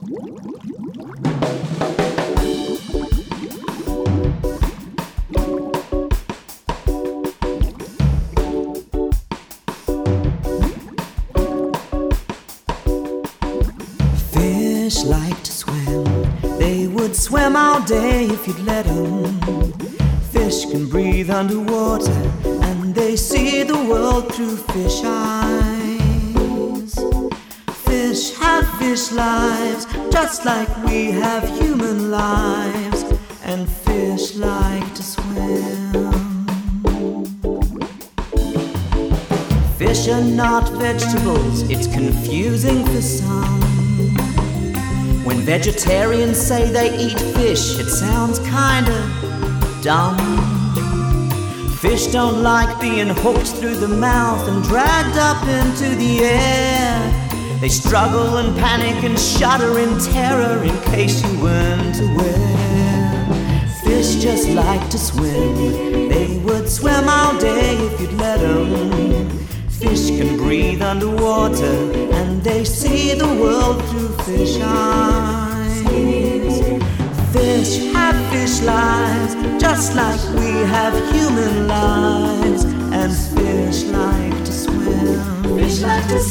Fish like to swim, they would swim all day if you'd let them. Fish can breathe underwater and they see the world through fish eyes. Fish have fish lives just like we have human lives, and fish like to swim. Fish are not vegetables, it's confusing for some. When vegetarians say they eat fish, it sounds kinda dumb. Fish don't like being hooked through the mouth and dragged up into the air. They struggle and panic and shudder in terror, in case you weren't aware. Fish just like to swim, they would swim all day if you'd let them. Fish can breathe underwater and they see the world through fish eyes. Fish have fish lives just like we have human lives, and fish like to swim. Fish like to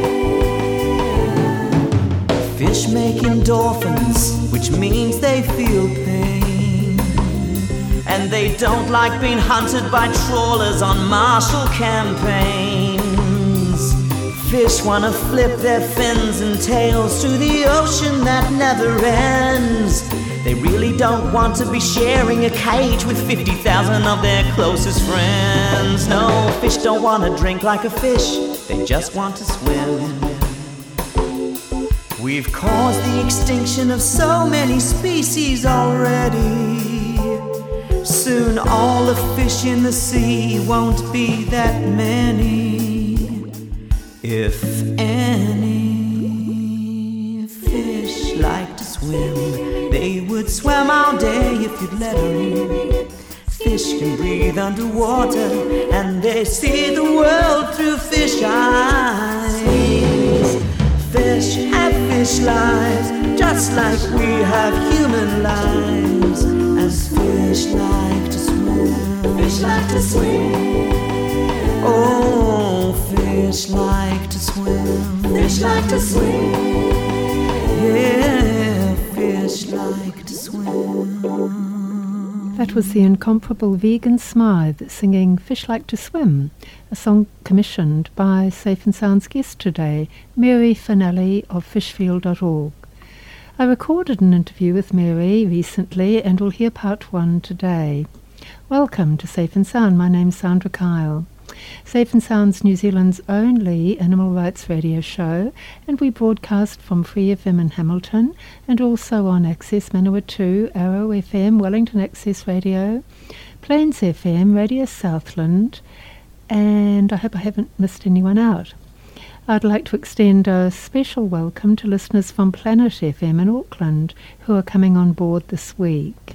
swim. Fish make endorphins, which means they feel pain, and they don't like being hunted by trawlers on Marshall campaigns. Fish wanna flip their fins and tails through the ocean that never ends. They really don't want to be sharing a cage with 50,000 of their closest friends. No, fish don't want to drink like a fish, they just want to swim. We've caused the extinction of so many species already. Soon all the fish in the sea won't be that many, if any. Fish like to swim, they would swim all day if you'd let them. Fish can breathe underwater and they see the world through fish eyes. Fish have fish lives just like we have human lives, as fish like to swim. Fish like to swim. Oh, fish like to swim. Fish like to swim. Yeah, fish like to swim. That was the incomparable Vegan Smythe singing Fish Like to Swim, a song commissioned by Safe and Sound's guest today, Mary Fanelli of fishfield.org. I recorded an interview with Mary recently and we'll hear part one today. Welcome to Safe and Sound. My name's Sandra Kyle. Safe and Sound's New Zealand's only animal rights radio show, and we broadcast from Free FM in Hamilton and also on Access Manawatu, Arrow FM, Wellington Access Radio, Plains FM, Radio Southland, and I hope I haven't missed anyone out. I'd like to extend a special welcome to listeners from Planet FM in Auckland who are coming on board this week.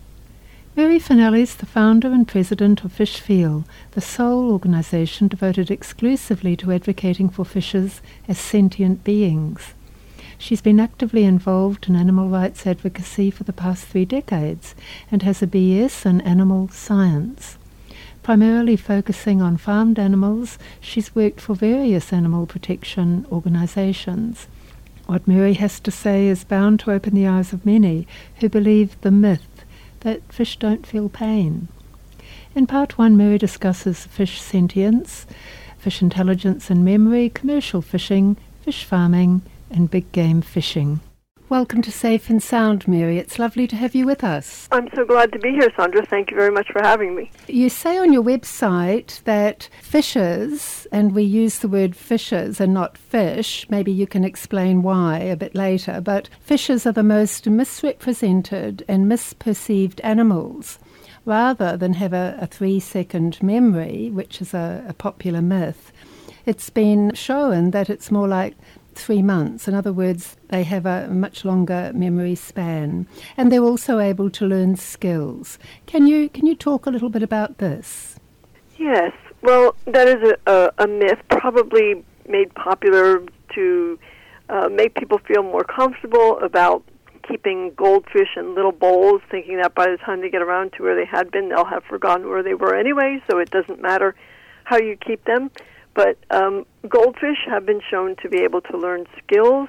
Mary Fanelli is the founder and president of Fishfeel, the sole organisation devoted exclusively to advocating for fishes as sentient beings. She's been actively involved in animal rights advocacy for the past 3 decades and has a BS in animal science. Primarily focusing on farmed animals, she's worked for various animal protection organisations. What Mary has to say is bound to open the eyes of many who believe the myth that fish don't feel pain. In part one, Mary discusses fish sentience, fish intelligence and memory, commercial fishing, fish farming, and big game fishing. Welcome to Safe and Sound, Mary. It's lovely to have you with us. I'm so glad to be here, Sandra. Thank you very much for having me. You say on your website that fishes, and we use the word fishes and not fish, maybe you can explain why a bit later, but fishes are the most misrepresented and misperceived animals. Rather than have a 3-second memory, which is a popular myth, it's been shown that it's more like 3 months. In other words, they have a much longer memory span, and they're also able to learn skills. Can you talk a little bit about this? Yes. Well, that is a myth, probably made popular to make people feel more comfortable about keeping goldfish in little bowls, thinking that by the time they get around to where they had been, they'll have forgotten where they were anyway, so it doesn't matter how you keep them. But goldfish have been shown to be able to learn skills.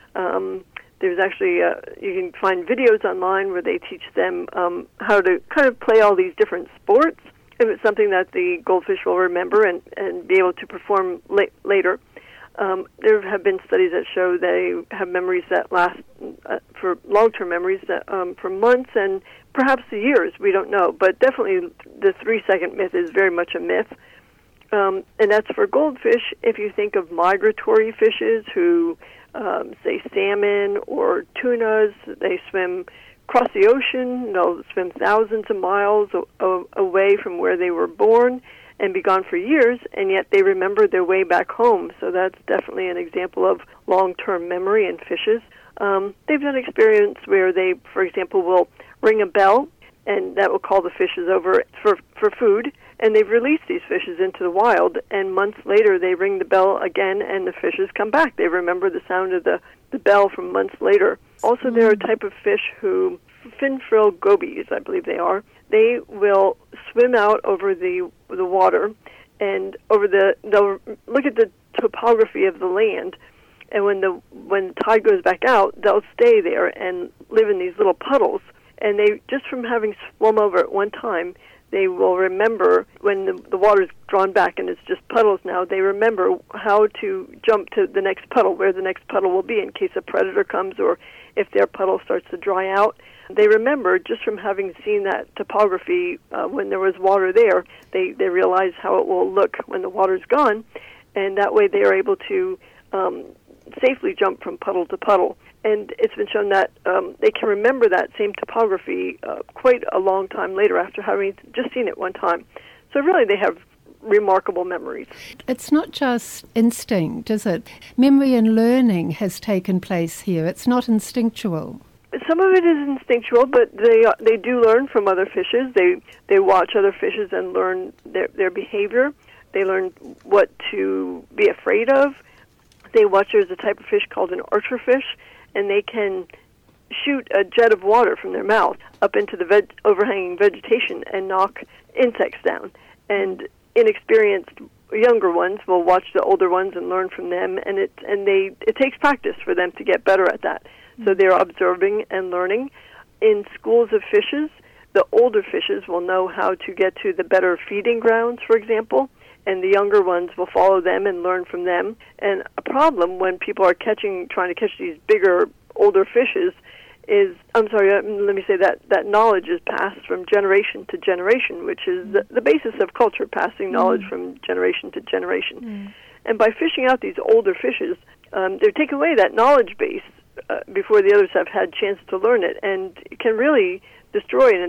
There's actually, you can find videos online where they teach them how to kind of play all these different sports. If it's something that the goldfish will remember and be able to perform later. There have been studies that show they have memories that last for long-term memories that, for months and perhaps years. We don't know, but definitely the 3-second myth is very much a myth. And that's for goldfish. If you think of migratory fishes who, say, salmon or tunas, they swim across the ocean. They'll swim thousands of miles away from where they were born and be gone for years, and yet they remember their way back home. So that's definitely an example of long-term memory in fishes. They've done experiments where they, for example, will ring a bell, and that will call the fishes over for food, and they've released these fishes into the wild, and months later they ring the bell again, and the fishes come back. They remember the sound of the bell from months later. Also, there are a type of fish who, fin-frill gobies, I believe they are, they will swim out over the water, and they'll look at the topography of the land, and when the tide goes back out, they'll stay there and live in these little puddles. And they, just from having swum over at one time, they will remember when the water's drawn back and it's just puddles now, they remember how to jump to the next puddle, where the next puddle will be in case a predator comes or if their puddle starts to dry out. They remember just from having seen that topography when there was water there, they realize how it will look when the water's gone, and that way they are able to safely jump from puddle to puddle. And it's been shown that they can remember that same topography quite a long time later after having just seen it one time. So really they have remarkable memories. It's not just instinct, is it? Memory and learning has taken place here. It's not instinctual. Some of it is instinctual, but they do learn from other fishes. They watch other fishes and learn their behavior. They learn what to be afraid of. They watch, there's a type of fish called an archerfish, and they can shoot a jet of water from their mouth up into the overhanging vegetation and knock insects down. And inexperienced younger ones will watch the older ones and learn from them, and it takes practice for them to get better at that. So they're observing and learning. In schools of fishes, the older fishes will know how to get to the better feeding grounds, for example, and the younger ones will follow them and learn from them. And a problem when people are trying to catch these bigger, older fishes is, let me say that knowledge is passed from generation to generation, which is the basis of culture, passing knowledge from generation to generation. And by fishing out these older fishes, they're taking away that knowledge base before the others have had a chance to learn it, and it can really destroy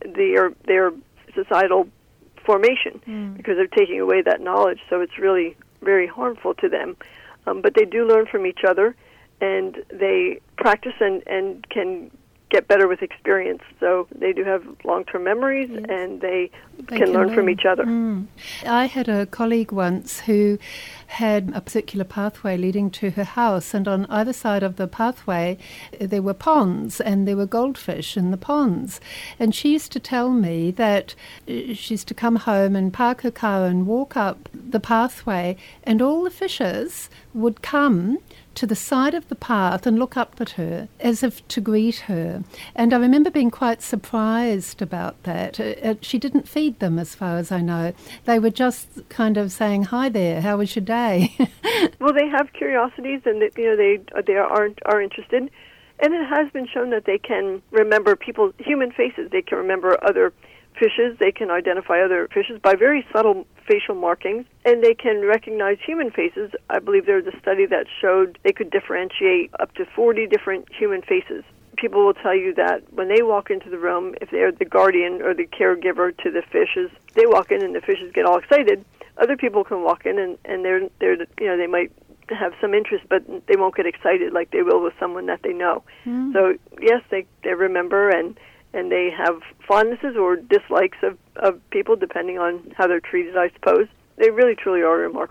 their societal formation because they're taking away that knowledge. So it's really very harmful to them. But they do learn from each other, and they practice and can get better with experience. So they do have long-term memories, and they can learn from each other. I had a colleague once who had a particular pathway leading to her house, and on either side of the pathway there were ponds, and there were goldfish in the ponds. And she used to tell me that she used to come home and park her car and walk up the pathway, and all the fishes would come to the side of the path and look up at her as if to greet her. And I remember being quite surprised about that. She didn't feed them, as far as I know. They were just kind of saying, "Hi there, how was your day?" Well, they have curiosities, and they are interested. And it has been shown that they can remember human faces. They can remember other fishes. They can identify other fishes by very subtle facial markings, and they can recognize human faces. I believe there was a study that showed they could differentiate up to 40 different human faces. People will tell you that when they walk into the room, if they're the guardian or the caregiver to the fishes, they walk in and the fishes get all excited. Other people can walk in and they might have some interest, but they won't get excited like they will with someone that they know. So yes, they remember and they have fondnesses or dislikes of people depending on how they're treated, I suppose. They really, truly are remarkable.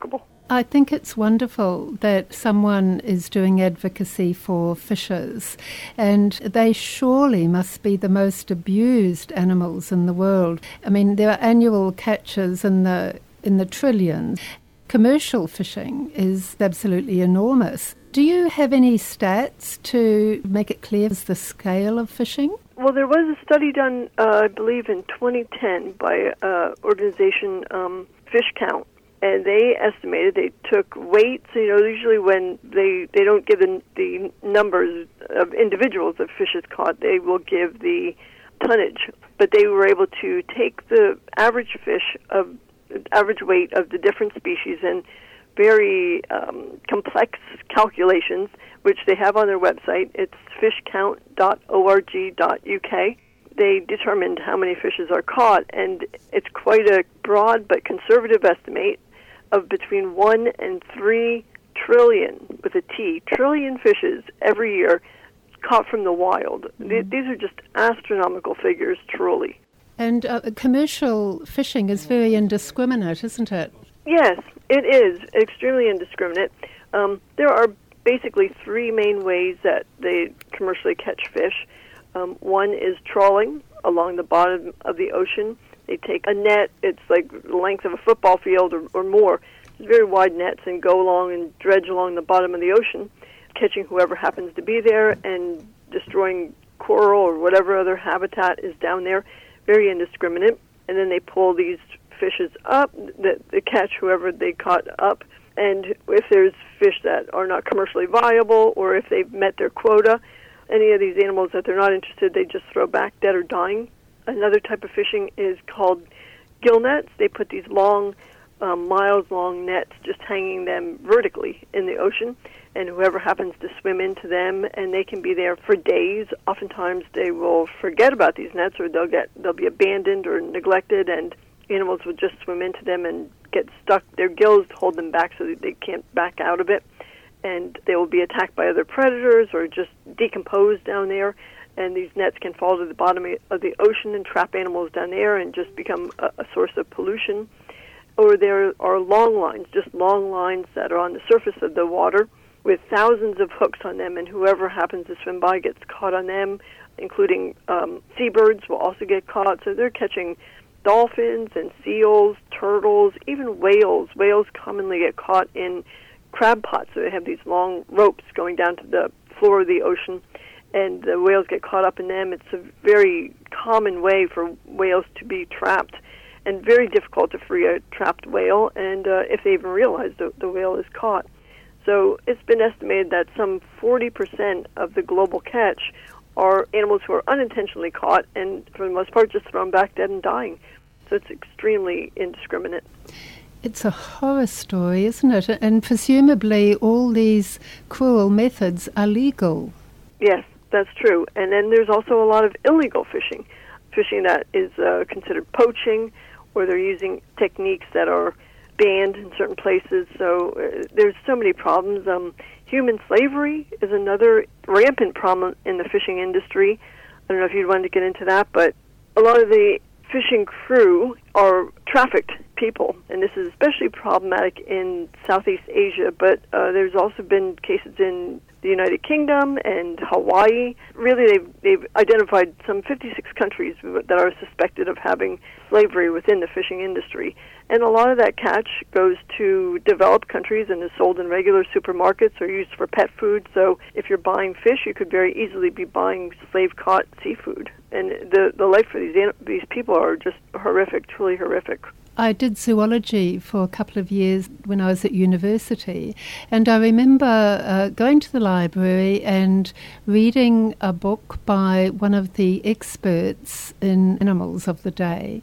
I think it's wonderful that someone is doing advocacy for fishers, and they surely must be the most abused animals in the world. I mean, there are annual catches in the trillions. Commercial fishing is absolutely enormous. Do you have any stats to make it clear the scale of fishing? Well, there was a study done, I believe, in 2010 by organization Fish Count, and they estimated, they took weights. Usually when they don't give the numbers of individuals of fishes caught, they will give the tonnage. But they were able to take the average average weight of the different species and very complex calculations, which they have on their website. It's fishcount.org.uk. They determined how many fishes are caught, and it's quite a broad but conservative estimate of between 1 and 3 trillion, with a T, trillion fishes every year caught from the wild. Mm-hmm. These are just astronomical figures, truly. And commercial fishing is very indiscriminate, isn't it? Yes, it is extremely indiscriminate. There are basically 3 main ways that they commercially catch fish. One is trawling along the bottom of the ocean. They take a net, it's like the length of a football field or more, very wide nets, and go along and dredge along the bottom of the ocean, catching whoever happens to be there and destroying coral or whatever other habitat is down there. Very indiscriminate. And then they pull these fishes up, they catch whoever they caught up, and if there's fish that are not commercially viable, or if they've met their quota, any of these animals that they're not interested, they just throw back dead or dying. Another type of fishing is called gill nets. They put these long, miles-long nets, just hanging them vertically in the ocean, and whoever happens to swim into them, and they can be there for days. Oftentimes they will forget about these nets, or they'll be abandoned or neglected, and animals will just swim into them and get stuck. Their gills hold them back so that they can't back out of it, and they will be attacked by other predators or just decompose down there. And these nets can fall to the bottom of the ocean and trap animals down there and just become a source of pollution. Or there are long lines, just long lines that are on the surface of the water with thousands of hooks on them, and whoever happens to swim by gets caught on them, including seabirds will also get caught. So they're catching dolphins and seals, turtles, even whales. Whales commonly get caught in crab pots. So they have these long ropes going down to the floor of the ocean, and the whales get caught up in them. It's a very common way for whales to be trapped, and very difficult to free a trapped whale, and if they even realize the whale is caught. So it's been estimated that some 40% of the global catch are animals who are unintentionally caught and, for the most part, just thrown back dead and dying. So it's extremely indiscriminate. It's a horror story, isn't it? And presumably all these cruel methods are legal. Yes, that's true. And then there's also a lot of illegal fishing that is considered poaching, or they're using techniques that are banned in certain places. So there's so many problems. Human slavery is another rampant problem in the fishing industry. I don't know if you'd want to get into that, but a lot of the fishing crew are trafficked people, and this is especially problematic in Southeast Asia, but there's also been cases in the United Kingdom and Hawaii. Really, they've identified some 56 countries that are suspected of having slavery within the fishing industry. And a lot of that catch goes to developed countries and is sold in regular supermarkets or used for pet food. So if you're buying fish, you could very easily be buying slave-caught seafood. And the life for these people are just horrific, truly horrific. I did zoology for a couple of years when I was at university, and I remember going to the library and reading a book by one of the experts in animals of the day.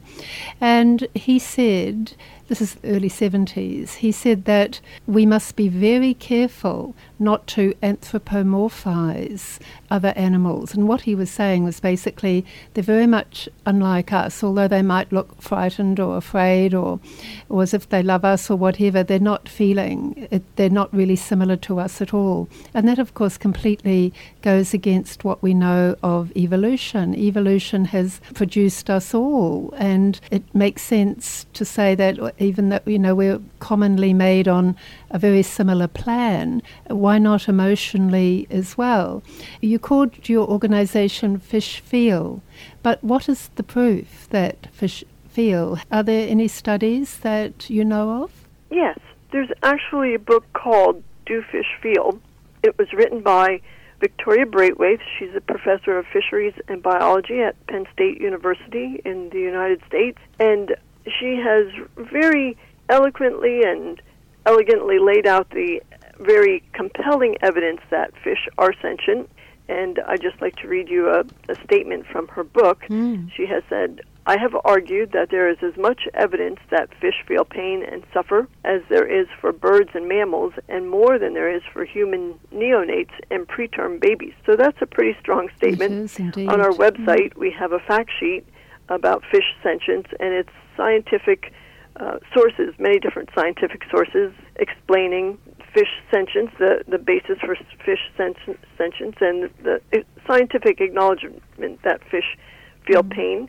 And he said, this is early 70s, he said that we must be very careful not to anthropomorphize other animals. And what he was saying was basically they're very much unlike us, although they might look frightened or afraid or as if they love us or whatever, they're not feeling it, they're not really similar to us at all. And that, of course, completely goes against what we know of evolution. Evolution has produced us all, and it makes sense to say that even though, we're commonly made on a very similar plan, why not emotionally as well? You called your organization Fish Feel, but what is the proof that fish feel? Are there any studies that you know of? Yes. There's actually a book called Do Fish Feel? It was written by Victoria Braithwaite. She's a professor of fisheries and biology at Penn State University in the United States, and she has very eloquently and elegantly laid out the very compelling evidence that fish are sentient. And I'd just like to read you a statement from her book. She has said, "I have argued that there is as much evidence that fish feel pain and suffer as there is for birds and mammals, and more than there is for human neonates and preterm babies." So that's a pretty strong statement. It is indeed. On our website, we have a fact sheet about fish sentience, and it's scientific sources, many different scientific sources explaining fish sentience, the basis for fish sentience, and the scientific acknowledgement that fish feel pain.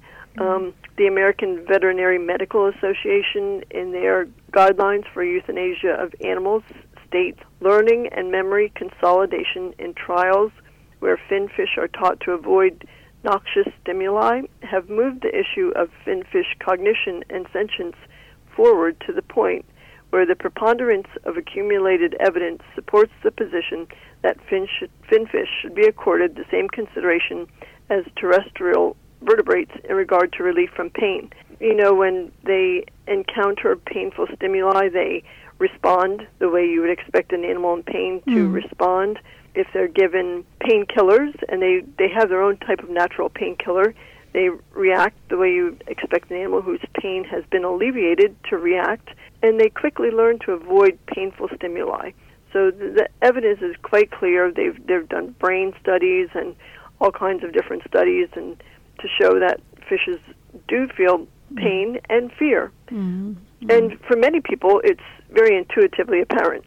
The American Veterinary Medical Association, in their guidelines for euthanasia of animals, states learning and memory consolidation in trials where finfish are taught to avoid noxious stimuli have moved the issue of finfish cognition and sentience forward to the point where the preponderance of accumulated evidence supports the position that finfish should be accorded the same consideration as terrestrial vertebrates in regard to relief from pain. When they encounter painful stimuli, they respond the way you would expect an animal in pain to respond. If they're given painkillers, and they have their own type of natural painkiller, they react the way you expect an animal whose pain has been alleviated to react, and they quickly learn to avoid painful stimuli. So the evidence is quite clear. They've done brain studies and all kinds of different studies, and to show that fishes do feel pain and fear. And for many people, it's very intuitively apparent.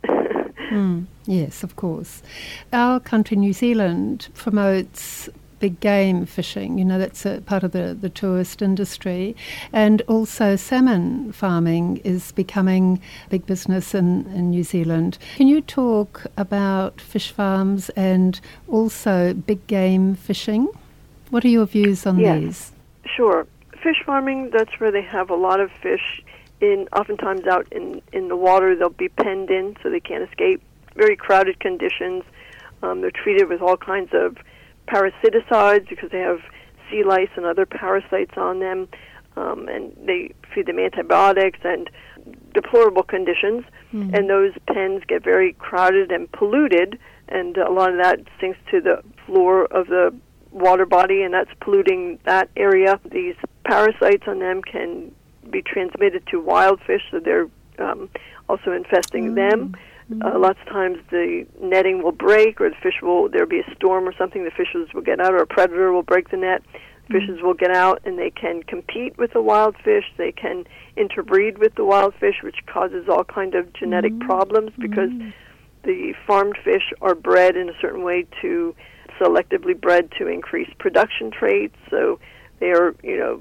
Yes, of course. Our country, New Zealand, promotes big game fishing. That's a part of the tourist industry. And also salmon farming is becoming a big business in New Zealand. Can you talk about fish farms and also big game fishing? What are your views on these? Sure. Fish farming, that's where they have a lot of fish oftentimes out in the water. They'll be penned in so they can't escape. Very crowded conditions. They're treated with all kinds of parasiticides because they have sea lice and other parasites on them, and they feed them antibiotics and deplorable conditions. And those pens get very crowded and polluted, and a lot of that sinks to the floor of the water body, and that's polluting that area. These parasites on them can be transmitted to wild fish, so they're also infesting them. Lots of times the netting will break, or there'll be a storm or something, the fishes will get out, or a predator will break the net. Fishes will get out, and they can compete with the wild fish. They can interbreed with the wild fish, which causes all kind of genetic problems because the farmed fish are bred in a certain way selectively bred to increase production traits, so they are,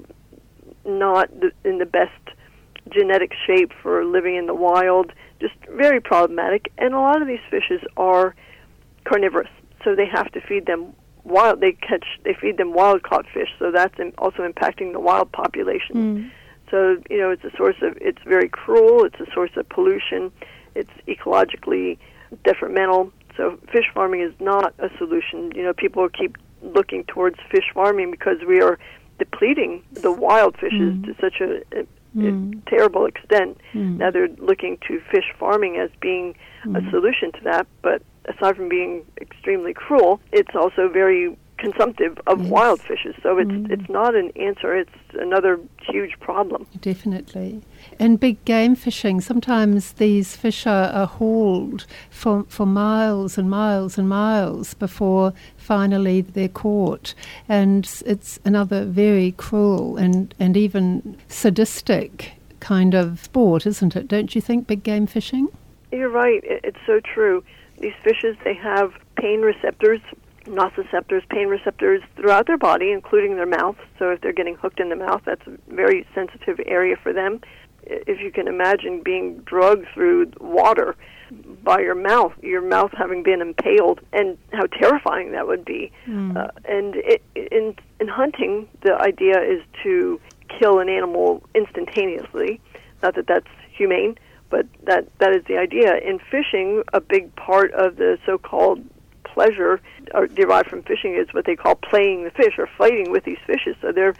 not in the best genetic shape for living in the wild. Just very problematic. And a lot of these fishes are carnivorous, so they have to feed them they feed them wild caught fish, so that's also impacting the wild population. So it's very cruel. It's a source of pollution. It's ecologically detrimental. So fish farming is not a solution. People keep looking towards fish farming because we are depleting the wild fishes to such a terrible extent. Now they're looking to fish farming as being a solution to that, but aside from being extremely cruel, it's also very consumptive of wild fishes. So it's not an answer. It's another huge problem. Definitely. And big game fishing, sometimes these fish are hauled for miles and miles and miles before finally they're caught. And it's another very cruel and even sadistic kind of sport, isn't it? Don't you think, big game fishing? You're right. It's so true. These fishes, they have pain receptors, nociceptors, pain receptors throughout their body, including their mouth. So if they're getting hooked in the mouth, that's a very sensitive area for them. if you can imagine being drugged through water by your mouth having been impaled, and how terrifying that would be. And in hunting, the idea is to kill an animal instantaneously. Not that that's humane, but that is the idea. In fishing, a big part of the so-called pleasure derived from fishing is what they call playing the fish, or fighting with these fishes. So they're,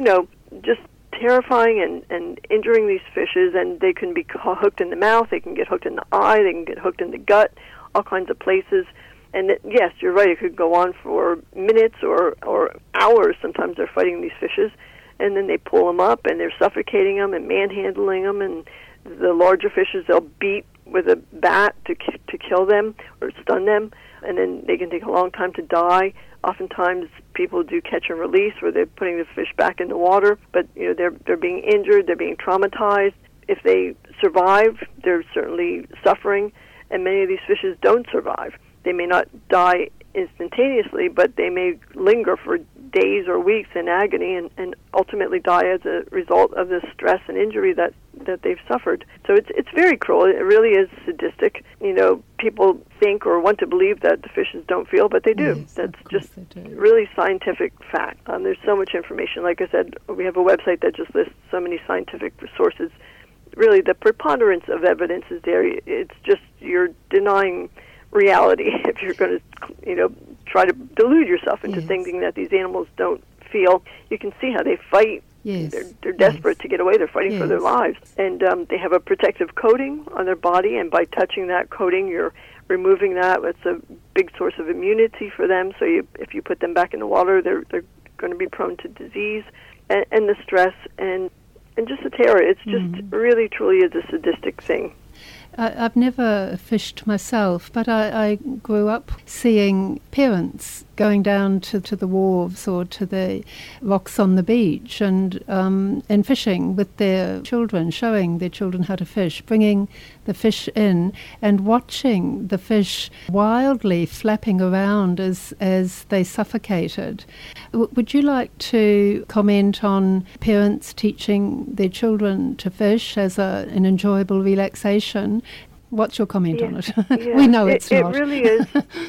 just terrifying and injuring these fishes, and they can be hooked in the mouth, they can get hooked in the eye, they can get hooked in the gut, all kinds of places. And yes, you're right, it could go on for minutes or hours. Sometimes they're fighting these fishes, and then they pull them up, and they're suffocating them and manhandling them, and the larger fishes they'll beat with a bat to kill them or stun them, and then they can take a long time to die. Oftentimes, people do catch and release, where they're putting the fish back in the water, but they're being injured, they're being traumatized. If they survive, they're certainly suffering, and many of these fishes don't survive. They may not die instantaneously, but they may linger for days or weeks in agony and ultimately die as a result of the stress and injury that they've suffered. So it's very cruel. It really is sadistic. People think or want to believe that the fishes don't feel, but they do. Yes, that's just really scientific fact. There's so much information. Like I said, we have a website that just lists so many scientific sources. Really, the preponderance of evidence is there. It's just you're denying reality if you're going to, try to delude yourself into thinking that these animals don't feel. You can see how they fight. Yes. They're desperate to get away. They're fighting for their lives. And they have a protective coating on their body, and by touching that coating, you're removing that. It's a big source of immunity for them. So if you put them back in the water, they're going to be prone to disease and the stress and just the terror. It's just really, truly is a sadistic thing. I've never fished myself, but I grew up seeing parents going down to the wharves or to the rocks on the beach and fishing with their children, showing their children how to fish, bringing the fish in and watching the fish wildly flapping around as they suffocated. Would you like to comment on parents teaching their children to fish as an enjoyable relaxation? What's your comment on it? Yeah. We know it's not. It really is.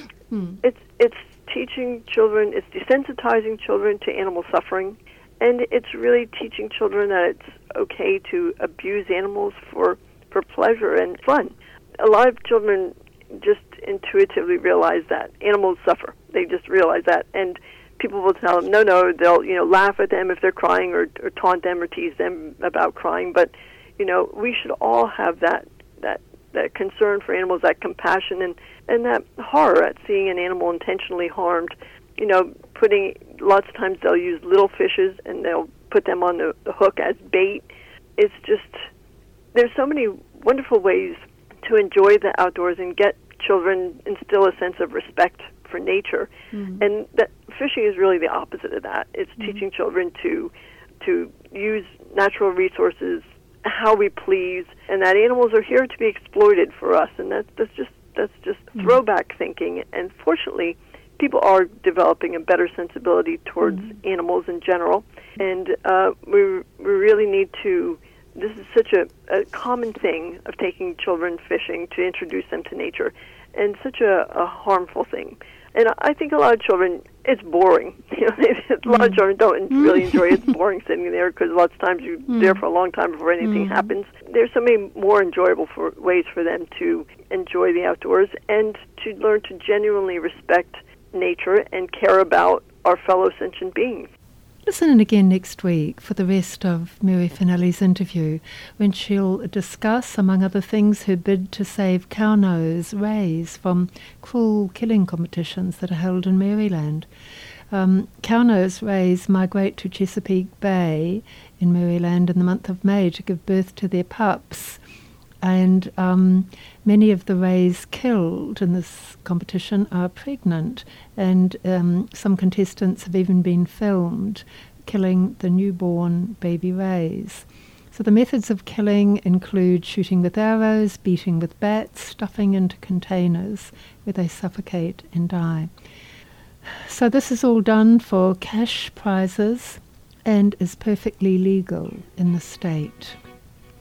It's teaching children, it's desensitizing children to animal suffering, and it's really teaching children that it's okay to abuse animals for pleasure and fun. A lot of children just intuitively realize that animals suffer. They just realize that, and people will tell them, no, they'll laugh at them if they're crying or taunt them or tease them about crying, but we should all have that concern for animals, that compassion and that horror at seeing an animal intentionally harmed. Lots of times they'll use little fishes and they'll put them on the hook as bait. It's just, there's so many wonderful ways to enjoy the outdoors and get children, instill a sense of respect for nature. And that fishing is really the opposite of that. It's teaching children to use natural resources how we please, and that animals are here to be exploited for us, and that's just throwback thinking. And fortunately, people are developing a better sensibility towards animals in general, and we really need to. This is such a common thing of taking children fishing to introduce them to nature, and such a harmful thing. And I think a lot of children, it's boring. A lot of children don't really enjoy it. It's boring sitting there because lots of times you're there for a long time before anything happens. There's so many more enjoyable ways for them to enjoy the outdoors and to learn to genuinely respect nature and care about our fellow sentient beings. Listen in again next week for the rest of Mary Finelli's interview, when she'll discuss, among other things, her bid to save cownose rays from cruel killing competitions that are held in Maryland. Cownose rays migrate to Chesapeake Bay in Maryland in the month of May to give birth to their pups. And many of the rays killed in this competition are pregnant, and some contestants have even been filmed killing the newborn baby rays. So the methods of killing include shooting with arrows, beating with bats, stuffing into containers where they suffocate and die. So this is all done for cash prizes and is perfectly legal in the state.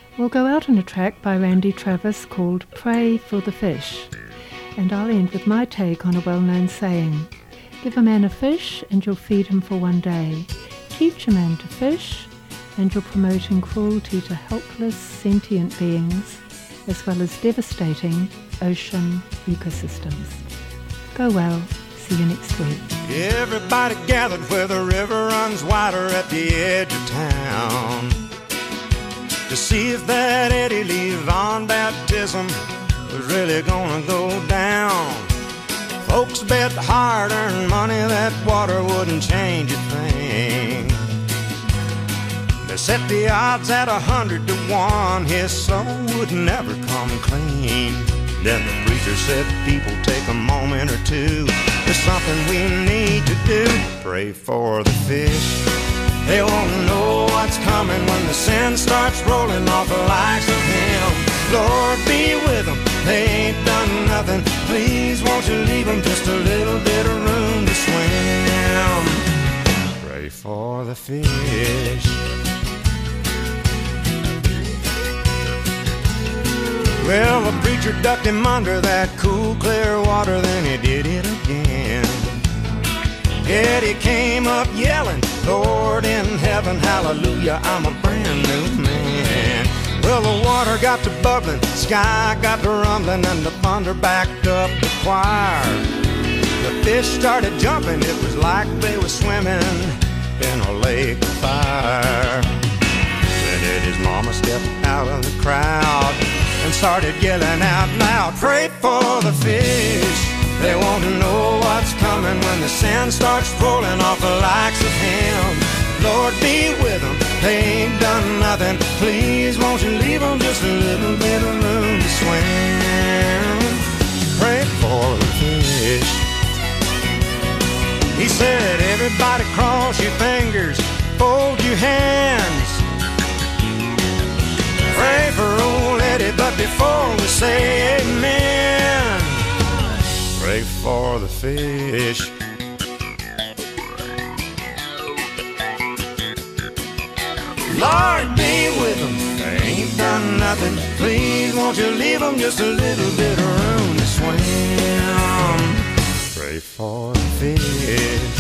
We'll go out on a track by Randy Travis called Pray for the Fish. And I'll end with my take on a well-known saying. Give a man a fish and you'll feed him for one day. Teach a man to fish and you're promoting cruelty to helpless, sentient beings, as well as devastating ocean ecosystems. Go well. See you next week. Everybody gathered where the river runs wider at the edge of town to see if that Eddie Levon baptism was really gonna go down. Folks bet hard-earned money that water wouldn't change a thing. They set the odds at 100 to 1. His soul would never come clean. Then the preacher said, people, take a moment or two. There's something we need to do. Pray for the fish. They won't know what's coming when the sin starts rolling off the likes of him. Lord, be with them. They ain't done nothing. Please, won't you leave them just a little bit of room to swim. Pray for the fish. Well, the preacher ducked him under that cool, clear water, then he did it again. Eddie came up yelling, Lord in heaven, hallelujah, I'm a brand new man. Well, the water got to bubbling, sky got to rumbling, and the thunder backed up the choir. The fish started jumping, it was like they were swimming in a lake of fire. Then Eddie's mama stepped out of the crowd and started yelling out loud, pray for the fish. They won't know what's coming when the sand starts rolling off the likes of him. Lord, be with them. They ain't done nothing. Please, won't you leave them just a little bit of room to swim. Pray for the fish. He said, everybody cross your fingers, fold your hands. Pray for old Eddie, but before we say amen, pray for the fish. Lord, be with them. They ain't done nothing. Please, won't you leave them just a little bit of room to swim. Pray for the fish.